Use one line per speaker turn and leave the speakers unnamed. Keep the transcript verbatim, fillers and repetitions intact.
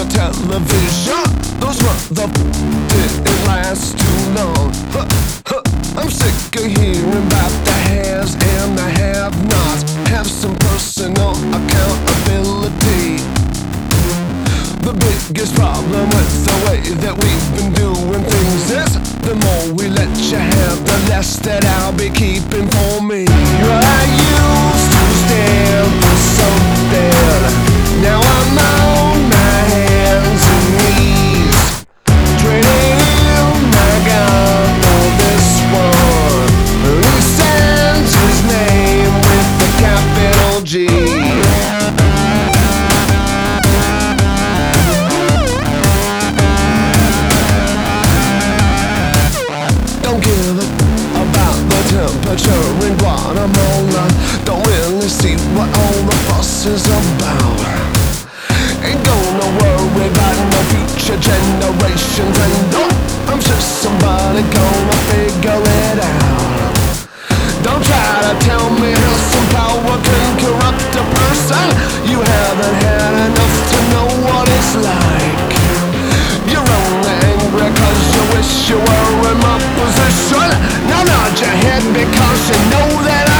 the television. Those motherfuckers didn't last too long. Huh, huh. I'm sick of hearing about the haves and the have-nots. Have some personal accountability. The biggest problem with the way that we've been doing things is the more we let you have, the less that I'll be keeping for me. I used to stand for something. Now I'm on my hands and knees, trading in my God for this one. And he signs his name with the capital G. Temperature in Guatemala, don't really see what all the fuss is about. Ain't gonna worry about no future generations, and oh, I'm sure somebody gonna figure it out. Don't try to tell me how some power can corrupt a person. You haven't had enough to know what it's like. You're only angry cause you wish you were in my position. Now nod your head because you know that